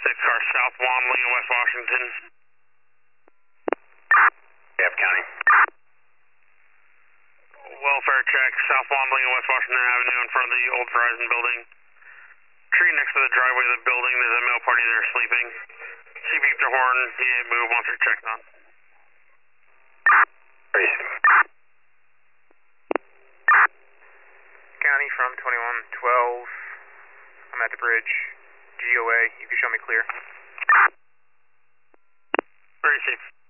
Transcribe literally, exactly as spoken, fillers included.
Six cars south Wanley in West Washington. F County. Welfare check, South Wanley and West Washington Avenue in front of the old Verizon building. Tree next to the driveway of the building, there's a male party there sleeping. She beeped her horn, he didn't move once her checked on. County from twenty-one twelve. I'm at the bridge. G O A, you can show me clear. Very safe.